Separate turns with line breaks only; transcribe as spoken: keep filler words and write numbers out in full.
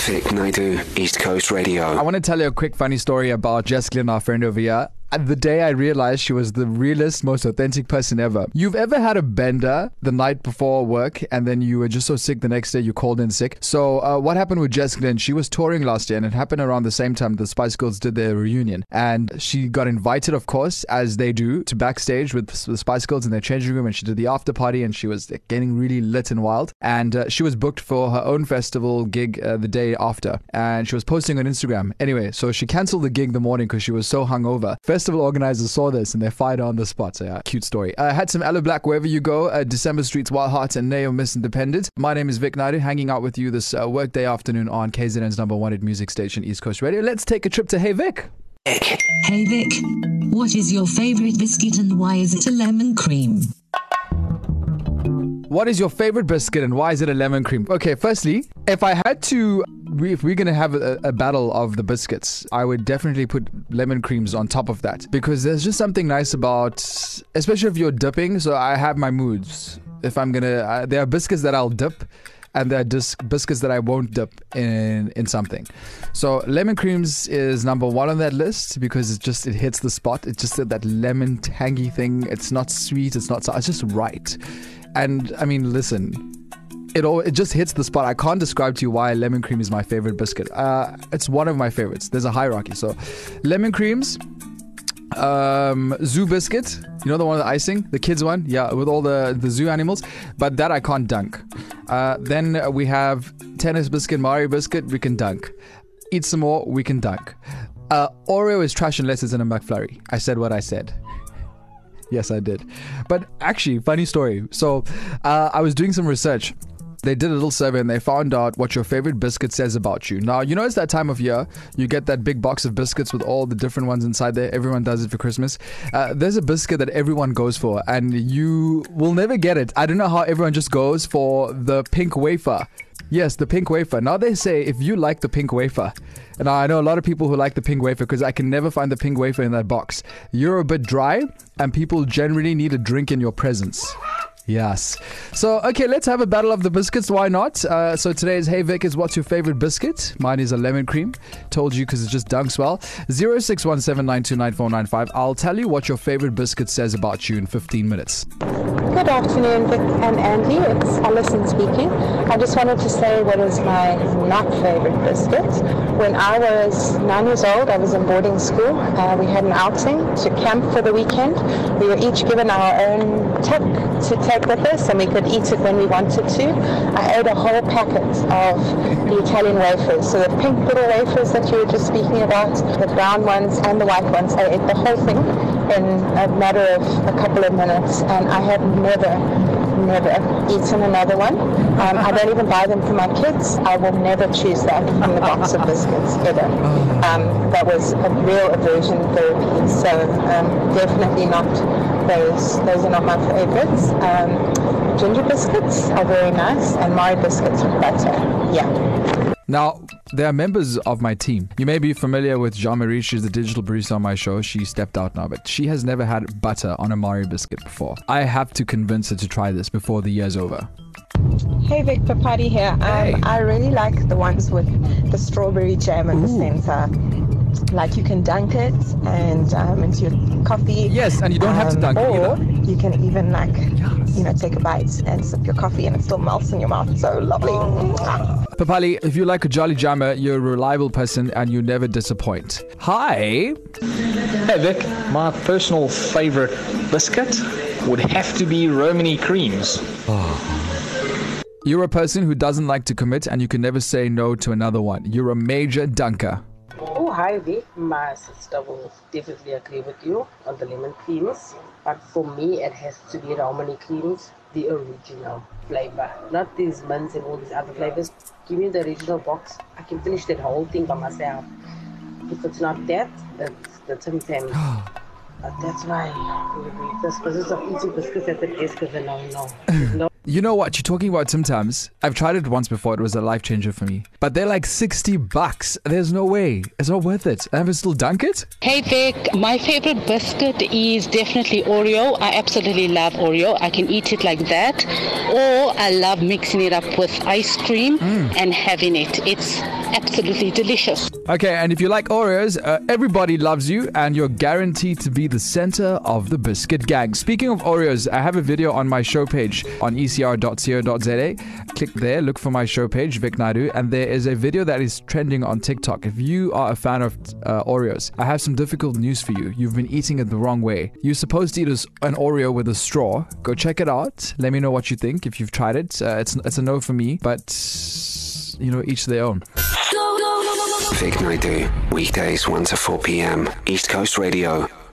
Vic Naidu, East Coast Radio.
I want to tell you a quick funny story about Jess Glynn, our friend over here. The day I realized she was the realest, most authentic person ever. You've ever had a bender the night before work and then you were just so sick the next day you called in sick? So uh, what happened with Jess Glynn? She was touring last year and it happened around the same time the Spice Girls did their reunion. And she got invited, of course, as they do, to backstage with the Spice Girls in their changing room, and she did the after party and she was getting really lit and wild. And uh, she was booked for her own festival gig uh, the day after. And she was posting on Instagram. Anyway, so she cancelled the gig the morning because she was so hungover. Festival organizers saw this and they fired her on the spot. So yeah, cute story. I uh, had some Aloe Black wherever you go. Uh, December Streets, Wild Hearts, and Neo Miss Independent. My name is Vic Naidu, hanging out with you this uh, workday afternoon on K Z N's number one hit music station, East Coast Radio. Let's take a trip to Hey Vic.
Hey Vic, what is your favorite biscuit and why is it a lemon cream?
What is your favorite biscuit and why is it a lemon cream? Okay, firstly, if I had to, if we're going to have a, a battle of the biscuits, I would definitely put lemon creams on top of that because there's just something nice about, especially if you're dipping. So I have my moods. If I'm going to, uh, there are biscuits that I'll dip and there are dis- biscuits that I won't dip in in something. So lemon creams is number one on that list because it just, it hits the spot. It's just that lemon tangy thing. It's not sweet. It's not, it's just right. And I mean, listen, it all it just hits the spot. I can't describe to you why lemon cream is my favorite biscuit. Uh, it's one of my favorites. There's a hierarchy. So, lemon creams, um, zoo biscuit. You know the one with the icing, the kids one, yeah, with all the the zoo animals. But that I can't dunk. Uh, then we have tennis biscuit, Mario biscuit. We can dunk. Eat some more. We can dunk. Uh, Oreo is trash unless it's in a McFlurry. I said what I said. Yes, I did. But actually, funny story. So uh, I was doing some research. They did a little survey and they found out what your favorite biscuit says about you. Now, you know it's that time of year. You get that big box of biscuits with all the different ones inside there. Everyone does it for Christmas. Uh, there's a biscuit that everyone goes for and you will never get it. I don't know how everyone just goes for the pink wafer. Yes, the pink wafer. Now they say if you like the pink wafer, and I know a lot of people who like the pink wafer because I can never find the pink wafer in that box. You're a bit dry and people generally need a drink in your presence. Yes. So, okay, let's have a battle of the biscuits. Why not? Uh, so today's Hey Vic is what's your favorite biscuit? Mine is a lemon cream. Told you because it just dunks well. zero six one seven nine two nine four nine five. I'll tell you what your favorite biscuit says about you in fifteen minutes.
Good afternoon, Vic and Andy. It's Alison speaking. I just wanted to say what is my not favorite biscuit. When I was nine years old, I was in boarding school. Uh, we had an outing to camp for the weekend. We were each given our own tuck to take with us and we could eat it when we wanted to. I ate a whole packet of the Italian wafers. So the pink little wafers that you were just speaking about, the brown ones and the white ones, I ate the whole thing in a matter of a couple of minutes and I have never, never eaten another one. Um, I don't even buy them for my kids. I will never choose that from the box of biscuits, ever. Um, that was a real aversion therapy. So um, definitely not those. Those are not my favorites. Um, ginger biscuits are very nice and Marie biscuits with butter. Yeah.
Now, there are members of my team. You may be familiar with Jean-Marie. She's the digital barista on my show. She stepped out now, but she has never had butter on a Marie biscuit before. I have to convince her to try this before the year's over.
Hey Vic, Papati here. Um,
Hey.
I really like the ones with the strawberry jam in the center. Like you can dunk it and um, into your coffee.
Yes, and you don't have to dunk it
or
either.
you can even like, you know, take a bite and sip your coffee and it still melts in your mouth. It's so lovely.
Papali, if you like a jolly jammer, you're a reliable person and you never disappoint. Hi.
Hey Vic, my personal favorite biscuit would have to be Romany creams.
You're a person who doesn't like to commit and you can never say no to another one. You're a major dunker.
Oh, hi Vic. My sister will definitely agree with you on the lemon creams. But for me, it has to be Romany creams, the original flavor. Not these mints and all these other flavors. Give me the original box. I can finish that whole thing by myself. If it's not that, it's the Tim Tam. But that's why this business of eating biscuits at the desk is a no-no. No.
You know what? You're talking about Tim Tams. I've tried it once before. It was a life changer for me. But they're like sixty bucks. There's no way. It's not worth it. I have to still dunk it?
Hey Vic, my favorite biscuit is definitely Oreo. I absolutely love Oreo. I can eat it like that. Or I love mixing it up with ice cream mm. and having it. It's absolutely delicious.
Okay, and if you like Oreos, uh, everybody loves you and you're guaranteed to be the center of the biscuit gang. Speaking of Oreos, I have a video on my show page on e c r dot co dot z a. Click there, look for my show page, Vic Naidu, and there is a video that is trending on TikTok. If you are a fan of uh, Oreos, I have some difficult news for you. You've been eating it the wrong way. You're supposed to eat an Oreo with a straw. Go check it out. Let me know what you think if you've tried it. Uh, it's, it's a no for me, but, you know, each their own.
Vic Naidu, weekdays one to four p.m. East Coast Radio.